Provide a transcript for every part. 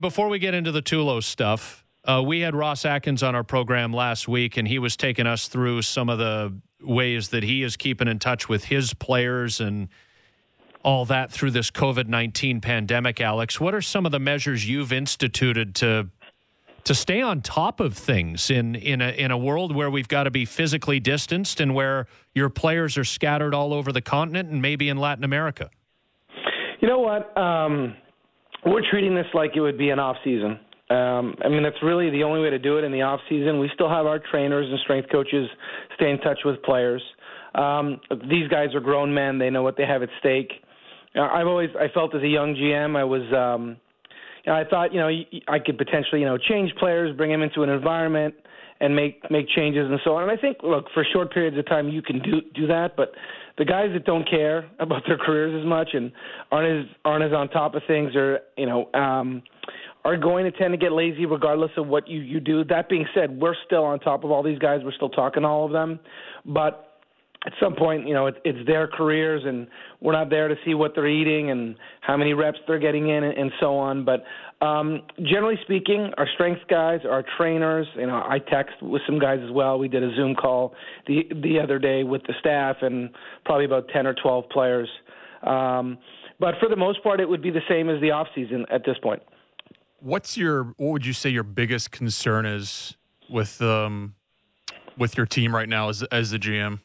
before we get into the Tulo stuff, we had Ross Atkins on our program last week, and he was taking us through some of the ways that he is keeping in touch with his players and all that through this COVID-19 pandemic. Alex, what are some of the measures you've instituted to stay on top of things in a world where we've got to be physically distanced and where your players are scattered all over the continent and maybe in Latin America? You know what? We're treating this like it would be an off season. I mean, that's really the only way to do it in the off season. We still have our trainers and strength coaches stay in touch with players. These guys are grown men. They know what they have at stake. I felt as a young GM, I thought, I could potentially, change players, bring them into an environment and make changes and so on. And I think, look, for short periods of time, you can do that. But the guys that don't care about their careers as much and aren't as on top of things are going to tend to get lazy regardless of what you do. That being said, we're still on top of all these guys. We're still talking to all of them. But at some point, it's their careers, and we're not there to see what they're eating and how many reps they're getting in and so on. But generally speaking, our strength guys, our trainers, I text with some guys as well. We did a Zoom call the other day with the staff and probably about 10 or 12 players. But for the most part, it would be the same as the off season at this point. What would you say your biggest concern is with your team right now as the GM?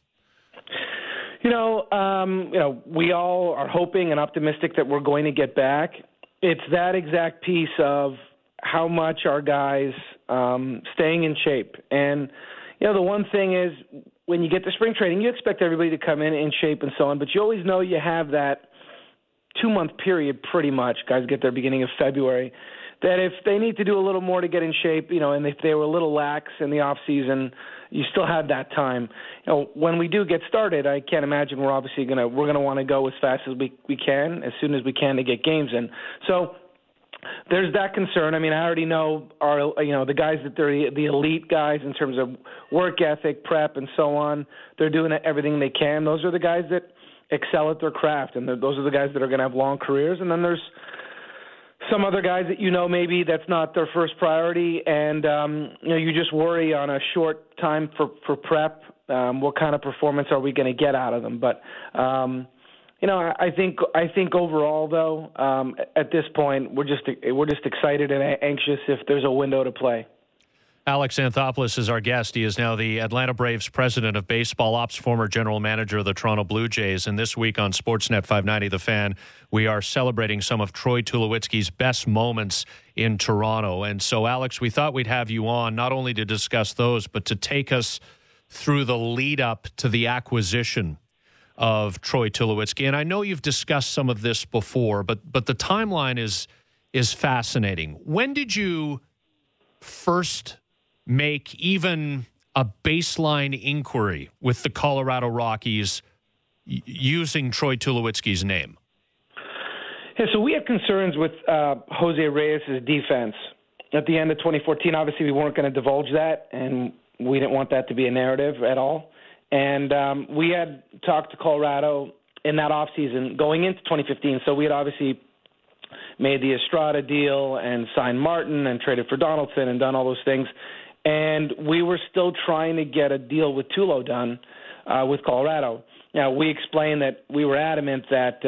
We all are hoping and optimistic that we're going to get back. It's that exact piece of how much our guys staying in shape. And, the one thing is when you get to spring training, you expect everybody to come in shape and so on, but you always know you have that 2-month period pretty much. Guys get there beginning of February. That if they need to do a little more to get in shape, and if they were a little lax in the off season, you still have that time. When we do get started, I can't imagine we're gonna want to go as fast as we can, as soon as we can to get games in. So there's that concern. I mean, I already know the guys that they're the elite guys in terms of work ethic, prep, and so on. They're doing everything they can. Those are the guys that excel at their craft, and those are the guys that are going to have long careers. And then there's some other guys that maybe that's not their first priority, and you just worry on a short time for prep. What kind of performance are we going to get out of them? But I think overall though, at this point we're just excited and anxious if there's a window to play. Alex Anthopoulos is our guest. He is now the Atlanta Braves president of baseball ops, former general manager of the Toronto Blue Jays. And this week on Sportsnet 590 The Fan, we are celebrating some of Troy Tulowitzki's best moments in Toronto. And so, Alex, we thought we'd have you on not only to discuss those, but to take us through the lead up to the acquisition of Troy Tulowitzki. And I know you've discussed some of this before, but the timeline is fascinating. When did you first make even a baseline inquiry with the Colorado Rockies using Troy Tulowitzki's name? Yeah, so we had concerns with Jose Reyes' defense. At the end of 2014, obviously we weren't going to divulge that, and we didn't want that to be a narrative at all. And we had talked to Colorado in that offseason going into 2015, so we had obviously made the Estrada deal and signed Martin and traded for Donaldson and done all those things. And we were still trying to get a deal with Tulo done with Colorado. Now, we explained that we were adamant that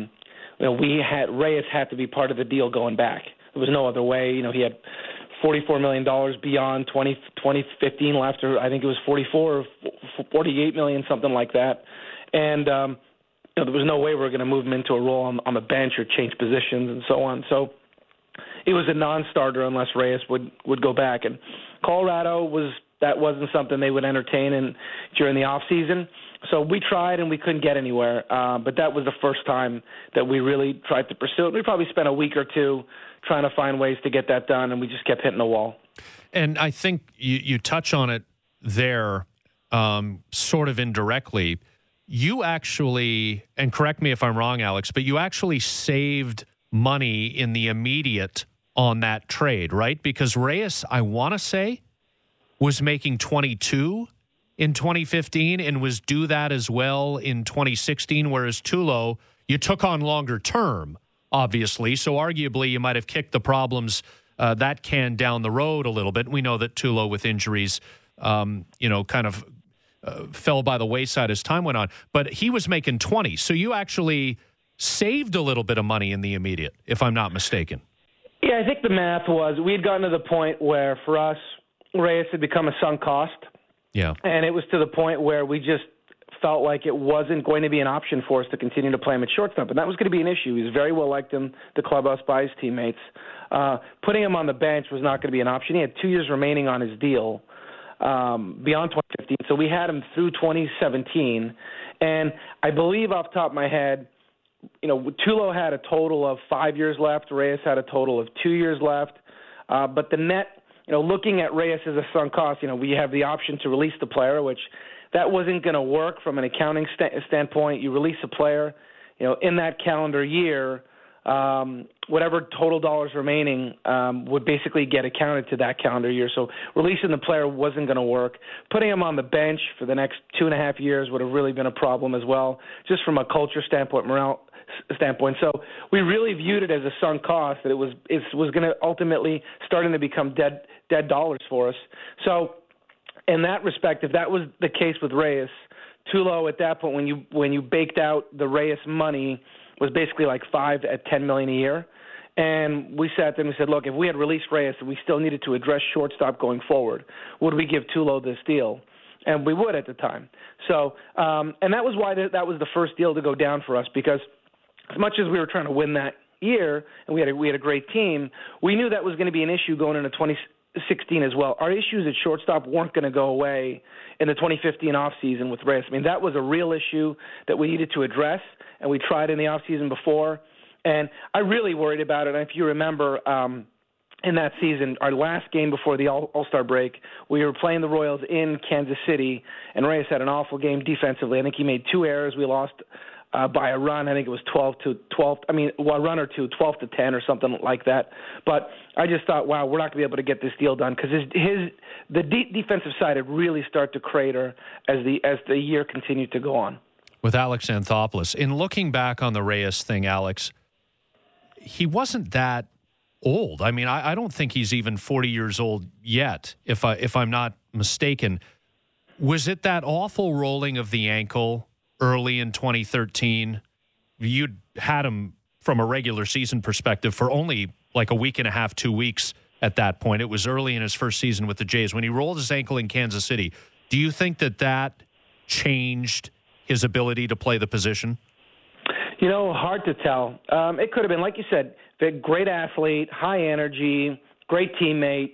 Reyes had to be part of the deal going back. There was no other way. He had $44 million beyond 2015 after, I think it was 44 or 48 million, something like that. And there was no way we were going to move him into a role on the bench or change positions and so on. So it was a non-starter unless Reyes would go back. And Colorado wasn't something they would entertain during the off season. So we tried and we couldn't get anywhere. But that was the first time that we really tried to pursue it. We probably spent a week or two trying to find ways to get that done, and we just kept hitting the wall. And I think you touch on it there sort of indirectly. You actually, and correct me if I'm wrong, Alex, but you actually saved money in the immediate on that trade, right? Because Reyes, I want to say, was making 22 in 2015 and was due that as well in 2016, whereas Tulo, you took on longer term, obviously, so arguably you might have kicked the problems that can down the road a little bit. We know that Tulo with injuries, kind of fell by the wayside as time went on. But he was making 20. So you actually saved a little bit of money in the immediate, if I'm not mistaken. Yeah, I think the math was we had gotten to the point where for us, Reyes had become a sunk cost. Yeah. And it was to the point where we just felt like it wasn't going to be an option for us to continue to play him at shortstop. And that was going to be an issue. He was very well liked in the clubhouse by his teammates. Putting him on the bench was not going to be an option. He had 2 years remaining on his deal beyond 2015. So we had him through 2017. And I believe off the top of my head, Tulo had a total of 5 years left. Reyes had a total of 2 years left. But the net, looking at Reyes as a sunk cost, we have the option to release the player, which that wasn't going to work from an accounting standpoint. You release a player, in that calendar year, whatever total dollars remaining would basically get accounted to that calendar year. So releasing the player wasn't going to work. Putting him on the bench for the next 2.5 years would have really been a problem as well, just from a culture standpoint, morale standpoint. So we really viewed it as a sunk cost, that it was going to ultimately starting to become dead dollars for us. So in that respect, if that was the case with Reyes, Tulo at that point, when you baked out the Reyes money, was basically like $5 to $10 million a year. And we sat there and we said, look, if we had released Reyes and we still needed to address shortstop going forward, would we give Tulo this deal? And we would at the time. So, and that was why that was the first deal to go down for us, because as much as we were trying to win that year and we had a great team, we knew that was going to be an issue going into 2016 as well. Our issues at shortstop weren't going to go away in the 2015 offseason with Reyes. I mean, that was a real issue that we needed to address, and we tried in the offseason before. And I really worried about it. And if you remember, in that season, our last game before the All-Star break, we were playing the Royals in Kansas City, and Reyes had an awful game defensively. I think he made 2 errors. We lost by a run. I think it was 12-12. I mean, one run or two, 12-10 or something like that. But I just thought, wow, we're not going to be able to get this deal done, because the defensive side had really started to crater as the year continued to go on. With Alex Anthopoulos, in looking back on the Reyes thing, Alex, he wasn't that old. I mean, I don't think he's even 40 years old yet, if I'm not mistaken. Was it that awful rolling of the ankle early in 2013? You'd had him from a regular season perspective for only like a week and a half, 2 weeks at that point. It was early in his first season with the Jays. When he rolled his ankle in Kansas City, do you think that changed his ability to play the position? Hard to tell. It could have been, like you said, a great athlete, high energy, great teammate,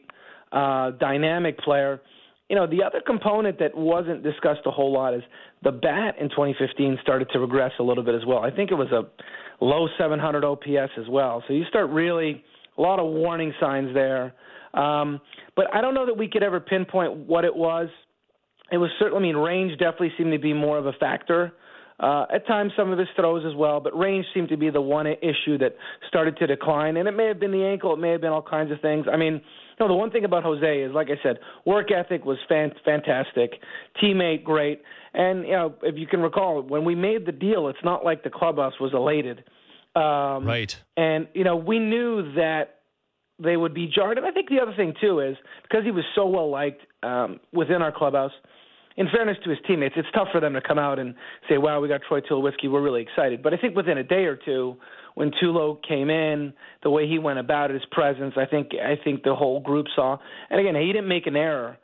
dynamic player. The other component that wasn't discussed a whole lot is the bat in 2015 started to regress a little bit as well. I think it was a low 700 OPS as well. So you start really a lot of warning signs there. But I don't know that we could ever pinpoint what it was. It was certainly, range definitely seemed to be more of a factor. At times, some of his throws as well, but range seemed to be the one issue that started to decline. And it may have been the ankle. It may have been all kinds of things. I mean, the one thing about Jose is, like I said, work ethic was fantastic, teammate great. And, if you can recall, when we made the deal, it's not like the clubhouse was elated. Right. And, we knew that they would be jarred. And I think the other thing, too, is because he was so well-liked within our clubhouse, in fairness to his teammates, it's tough for them to come out and say, wow, we got Troy Tulowitzki, we're really excited. But I think within a day or two, when Tulo came in, the way he went about it, his presence, I think the whole group saw. And again, he didn't make an error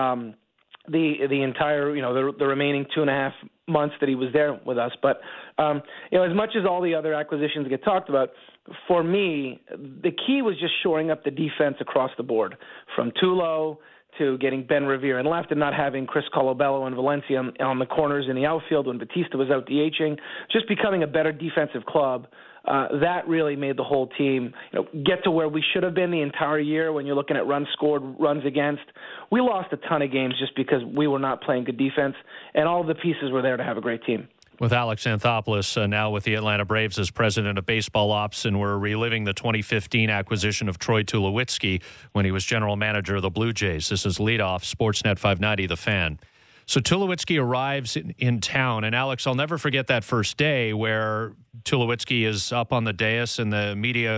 the entire, the remaining 2.5 months that he was there with us. But, as much as all the other acquisitions get talked about, for me, the key was just shoring up the defense across the board, from Tulo to getting Ben Revere in left and not having Chris Colabello and Valencia on the corners in the outfield when Batista was out DHing, just becoming a better defensive club. That really made the whole team get to where we should have been the entire year when you're looking at runs scored, runs against. We lost a ton of games just because we were not playing good defense, and all of the pieces were there to have a great team. With Alex Anthopoulos now with the Atlanta Braves as president of baseball ops, and we're reliving the 2015 acquisition of Troy Tulowitzki when he was general manager of the Blue Jays. This is Leadoff, Sportsnet 590, The Fan. So Tulowitzki arrives in town, and Alex, I'll never forget that first day where Tulowitzki is up on the dais and the media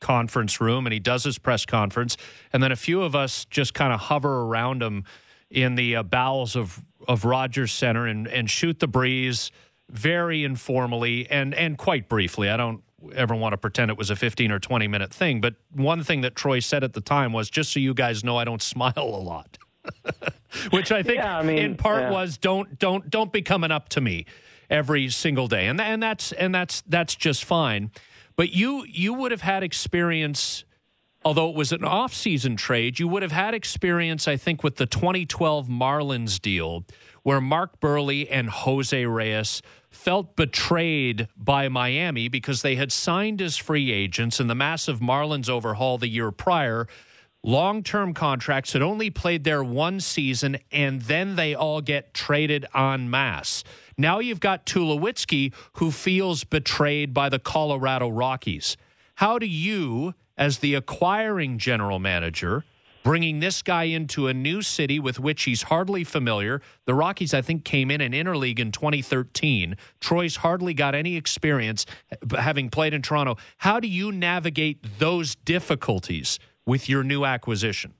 conference room, and he does his press conference, and then a few of us just kind of hover around him in the bowels of Rogers Center and shoot the breeze very informally and quite briefly. I don't ever want to pretend it was a 15 or 20-minute thing, but one thing that Troy said at the time was, just so you guys know, I don't smile a lot. Which I think in part was don't be coming up to me every single day. And that's just fine. But you would have had experience, although it was an off-season trade, you would have had experience, I think, with the 2012 Marlins deal, where Mark Burley and Jose Reyes felt betrayed by Miami because they had signed as free agents in the massive Marlins overhaul the year prior. Long-term contracts, had only played there one season, and then they all get traded en masse. Now you've got Tulowitzki, who feels betrayed by the Colorado Rockies. How do you, as the acquiring general manager, bringing this guy into a new city with which he's hardly familiar? The Rockies, I think, came in an interleague in 2013. Troy's hardly got any experience having played in Toronto. How do you navigate those difficulties with your new acquisition?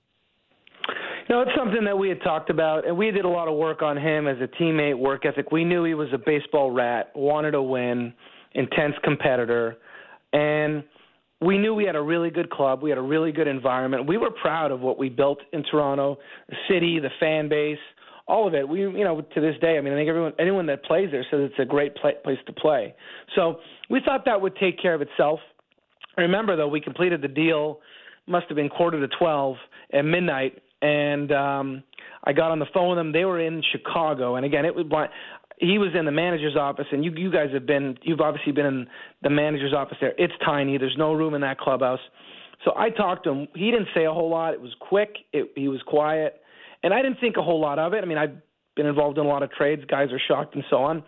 No, it's something that we had talked about, and we did a lot of work on him as a teammate, work ethic. We knew he was a baseball rat, wanted to win, intense competitor, and we knew we had a really good club. We had a really good environment. We were proud of what we built in Toronto, the city, the fan base, all of it. We, to this day, I think anyone that plays there says it's a great place to play. So we thought that would take care of itself. I remember, though, we completed the deal, must have been 11:45 at midnight, and I got on the phone with them. They were in Chicago, and again, he was in the manager's office, and you've obviously been in the manager's office there. It's tiny. There's no room in that clubhouse. So I talked to him. He didn't say a whole lot. It was quick. He was quiet, and I didn't think a whole lot of it. I've been involved in a lot of trades. Guys are shocked and so on,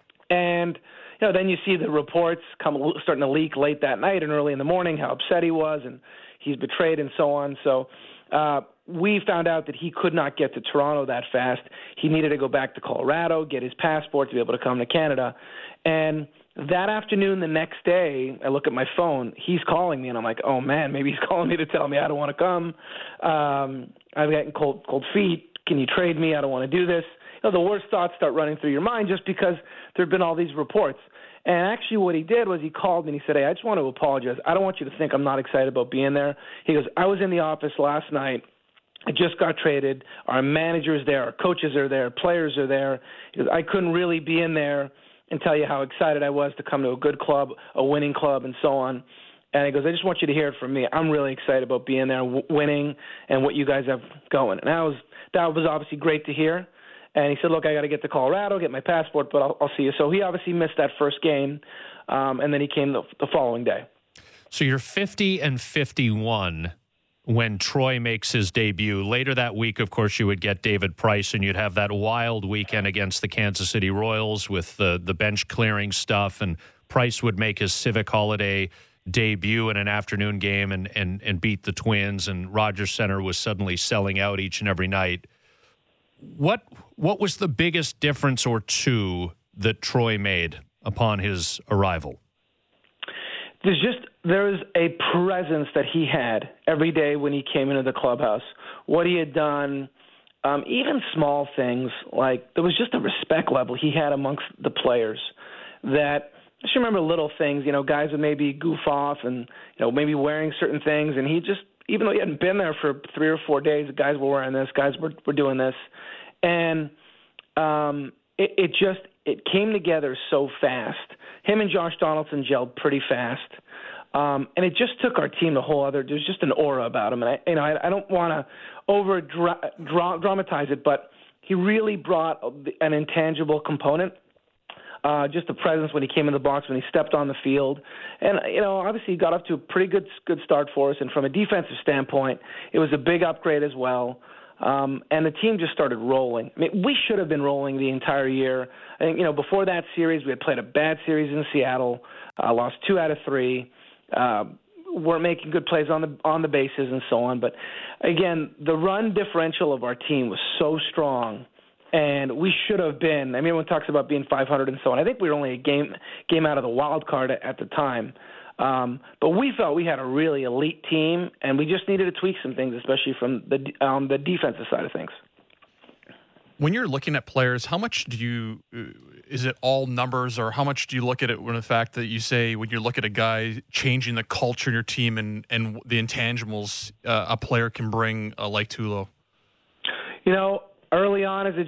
and then you see the reports starting to leak late that night and early in the morning how upset he was and he's betrayed and so on. So we found out that he could not get to Toronto that fast. He needed to go back to Colorado, get his passport to be able to come to Canada. And that afternoon, the next day, I look at my phone. He's calling me, and I'm like, oh, man, maybe he's calling me to tell me I don't want to come. I'm getting cold feet. Can you trade me? I don't want to do this. The worst thoughts start running through your mind just because there have been all these reports. And actually what he did was he called me and he said, hey, I just want to apologize. I don't want you to think I'm not excited about being there. He goes, I was in the office last night. I just got traded. Our manager's there. Our coaches are there. Players are there. He goes, I couldn't really be in there and tell you how excited I was to come to a good club, a winning club, and so on. And he goes, I just want you to hear it from me. I'm really excited about being there, winning, and what you guys have going. And that was obviously great to hear. And he said, look, I got to get to Colorado, get my passport, but I'll see you. So he obviously missed that first game, and then he came the following day. So you're 50-51 when Troy makes his debut. Later that week, of course, you would get David Price, and you'd have that wild weekend against the Kansas City Royals with the bench clearing stuff, and Price would make his Civic Holiday debut in an afternoon game and beat the Twins, and Rogers Center was suddenly selling out each and every night. What was the biggest difference or two that Troy made upon his arrival? There's a presence that he had every day when he came into the clubhouse. What he had done, even small things, like there was just a respect level he had amongst the players that I just remember little things, guys would maybe goof off and, maybe wearing certain things. And he just, even though he hadn't been there for 3 or 4 days, the guys were wearing this, guys were doing this. And it came together so fast. Him and Josh Donaldson gelled pretty fast. And it just took our team to a whole other, there's just an aura about him. And I don't want to over dramatize it, but he really brought an intangible component. Just the presence when he came in the box, when he stepped on the field. And, obviously he got off to a pretty good start for us. And from a defensive standpoint, it was a big upgrade as well. And the team just started rolling. We should have been rolling the entire year. I think, before that series, we had played a bad series in Seattle, lost 2 out of 3, weren't making good plays on the bases and so on. But, again, the run differential of our team was so strong. And we should have been. Everyone talks about being 500 and so on. I think we were only a game out of the wild card at the time. But we felt we had a really elite team, and we just needed to tweak some things, especially from the defensive side of things. When you're looking at players, how much do you is it all numbers, or how much do you look at it when the fact that you say when you look at a guy changing the culture in your team and the intangibles a player can bring like Tulo? You know, early on as a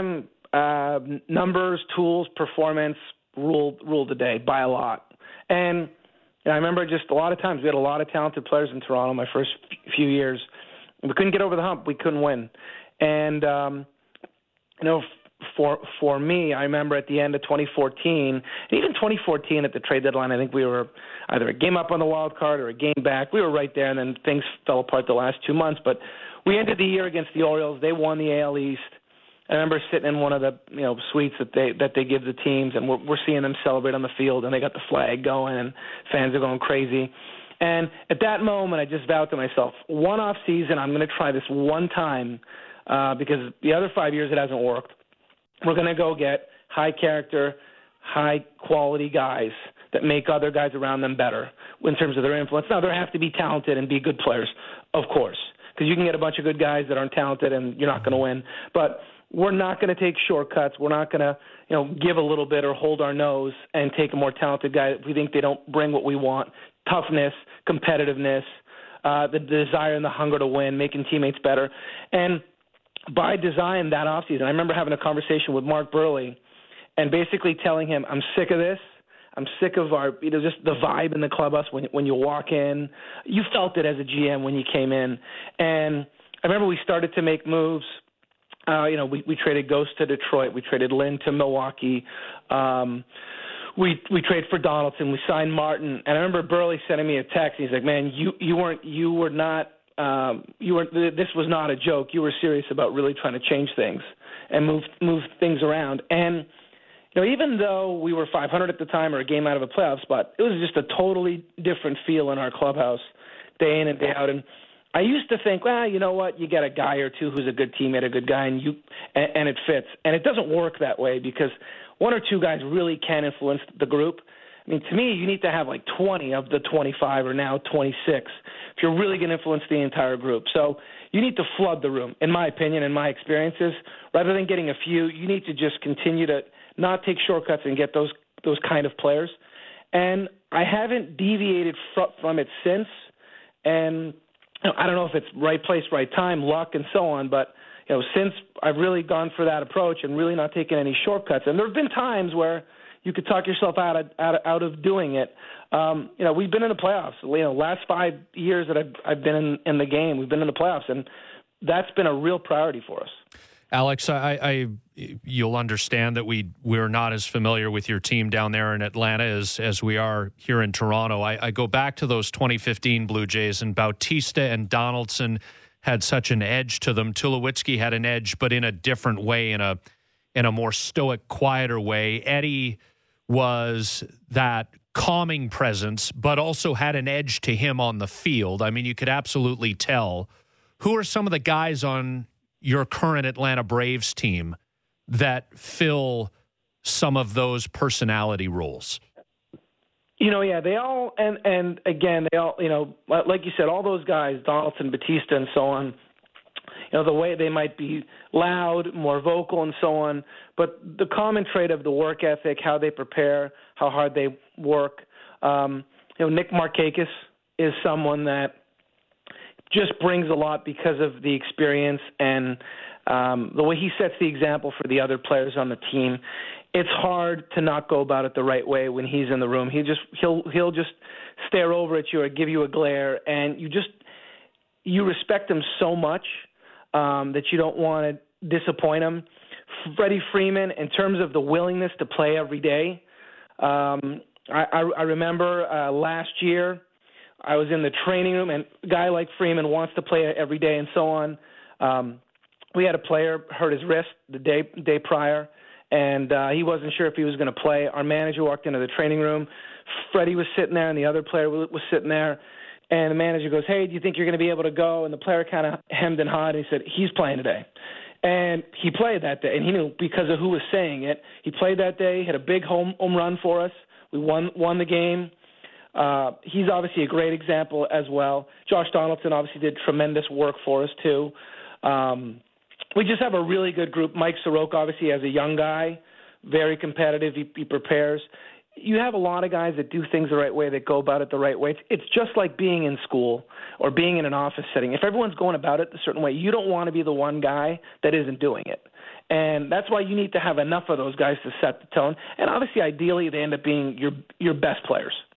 GM, numbers, tools, performance ruled the day by a lot. And I remember just a lot of times we had a lot of talented players in Toronto my first few years. We couldn't get over the hump. We couldn't win. And you know, for me, I remember at the end of 2014, and even 2014 at the trade deadline, I think we were either a game up on the wild card or a game back. We were right there, and then things fell apart the last 2 months. But we ended the year against the Orioles. They won the AL East. I remember sitting in one of the suites that they give the teams, and we're seeing them celebrate on the field, and they got the flag going, and fans are going crazy. And at that moment, I just vowed to myself, one off season, I'm going to try this one time. Because the other 5 years it hasn't worked. We're going to go get high character, high quality guys that make other guys around them better in terms of their influence. Now, they have to be talented and be good players, of course, because you can get a bunch of good guys that aren't talented and you're not going to win. But we're not going to take shortcuts. We're not going to give a little bit or hold our nose and take a more talented guy if we think they don't bring what we want. Toughness, competitiveness, the desire and the hunger to win, making teammates better. And by design that offseason, I remember having a conversation with Mark Burley and basically telling him, I'm sick of this. I'm sick of our, just the vibe in the clubhouse when you walk in. You felt it as a GM when you came in. And I remember we started to make moves. We traded Ghost to Detroit. We traded Lynn to Milwaukee. We traded for Donaldson. We signed Martin. And I remember Burley sending me a text. He's like, man, this was not a joke. You were serious about really trying to change things and move things around. And even though we were 500 at the time or a game out of a playoff spot, it was just a totally different feel in our clubhouse day in and day out. And I used to think, well, you know what? You get a guy or two who's a good teammate, a good guy, and it fits. And it doesn't work that way because one or two guys really can influence the group. I mean, to me, you need to have like 20 of the 25 or now 26 if you're really going to influence the entire group. So you need to flood the room, in my opinion, in my experiences. Rather than getting a few, you need to just continue to not take shortcuts and get those kind of players. And I haven't deviated from it since. And I don't know if it's right place, right time, luck, and so on, but since I've really gone for that approach and really not taken any shortcuts. And there have been times where you could talk yourself out of doing it. We've been in the playoffs. Last 5 years that I've been in the game, we've been in the playoffs, and that's been a real priority for us. Alex, you'll understand that we're not as familiar with your team down there in Atlanta as we are here in Toronto. I go back to those 2015 Blue Jays, and Bautista and Donaldson had such an edge to them. Tulowitzki had an edge, but in a different way, in a more stoic, quieter way. Eddie was that calming presence, but also had an edge to him on the field. I mean, you could absolutely tell. Who are some of the guys on your current Atlanta Braves team that fill some of those personality roles? They all, and again, they all, like you said, all those guys, Donaldson, Bautista, and so on, the way they might be loud, more vocal, and so on, but the common trait of the work ethic, how they prepare, how hard they work. Nick Markakis is someone that just brings a lot because of the experience and the way he sets the example for the other players on the team. It's hard to not go about it the right way when he's in the room. He'll just stare over at you or give you a glare, and you respect him so much that you don't want to disappoint him. Freddie Freeman, in terms of the willingness to play every day, I remember last year I was in the training room, and a guy like Freeman wants to play every day and so on. We had a player hurt his wrist the day prior, and he wasn't sure if he was going to play. Our manager walked into the training room. Freddie was sitting there, and the other player was sitting there. And the manager goes, hey, do you think you're going to be able to go? And the player kind of hemmed and hawed, and he said, he's playing today. And he played that day, and he knew because of who was saying it. He played that day, hit a big home run for us. We won the game. He's obviously a great example as well. Josh Donaldson obviously did tremendous work for us too. We just have a really good group. Mike Soroka, obviously, as a young guy, very competitive. He prepares. You have a lot of guys that do things the right way, that go about it the right way. It's just like being in school or being in an office setting. If everyone's going about it a certain way, you don't want to be the one guy that isn't doing it. And that's why you need to have enough of those guys to set the tone. And obviously, ideally, they end up being your best players.